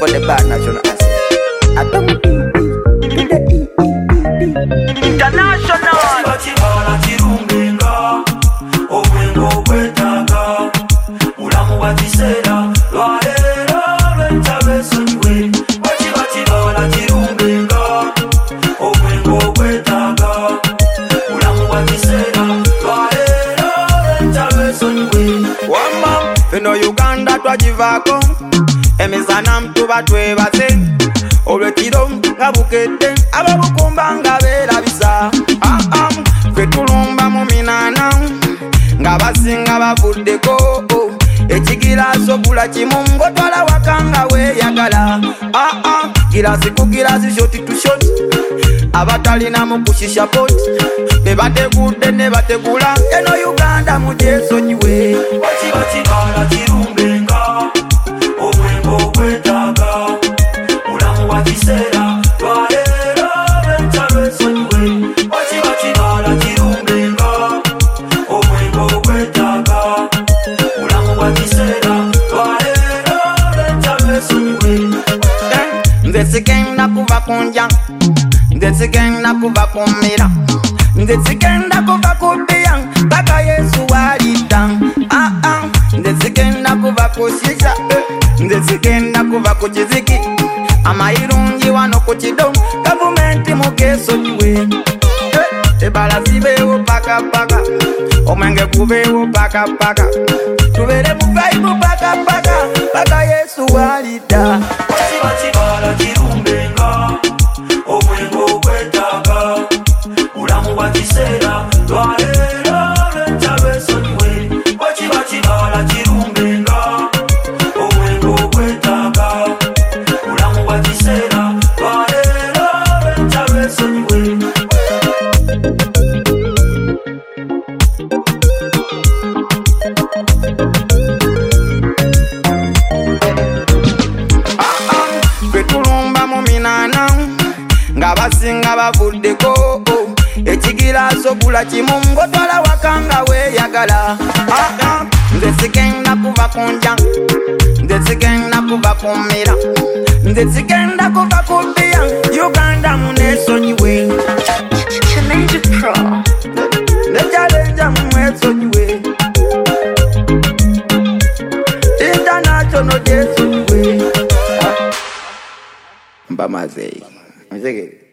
for the bad national asset. Atomic international. Batibala tirumbenga, obwengo kwetaga, mulamu batisera, lwalero lwentabesonyiwe. Batibala tirumbenga, obwengo kwetaga, mulamu batisera, lwalero lwentabesonyiwe. Wamba, fino Uganda twagivako, emisana mtuba twebase, olwekiro nga bukedde, ababukumba nga beerabisa. Ffe tulumba mu minana, nga basinga bavuddeko, ekigiraasi gula kimu ng'otwala waka nga weeyagala. Girasi ku girasi, shoti tu shoti, abatalinamu kushisha poti, be bategudde ne bategula, eno Uganda mugyesonyiwe. Batibala tirumbenga, obwengo kwetaga, mulamu batisera, lwalero lwentabesonyiwe. Batibala tirumbenga, obwengo kwetaga, mulamu batisera, lwalero lwentabesonyiwe. Nze sigenda kuva kunja, nze sigenda kuva kumira, nze sigenda kuva kudiya paka Yesu walidda. Nze sigenda kuva kushisha, nze sigenda kuva ku kiziki, amayirungi wano ku kido, gavumenti mugesonyiwe. Ebala zibeewo paka paka, omwenge gubeewo paka paka, tubere mu vaibu paka paka, paka Yesu walidda. Batibala tirumbenga, obwengo kwetaga, mulamu batisera, lwalero lwentabesonyiwe. Batibala tirumbenga, obwengo kwetaga, mulamu batisera, lwalero lwentabesonyiwe. Ffe tulumba mu minana, nga basinga bavuddeko, ekigiraasi gula kimu ng'otwala waka nga weeyagala. Nze sigenda kuva kunja, nze sigenda kuva kumira, nze sigenda kuva kudiya, Uganda muneesonyiwe. Challenge Pro. Nejalenja mumwesonyiwe, international gyesonyiwe. Mbamazeyi.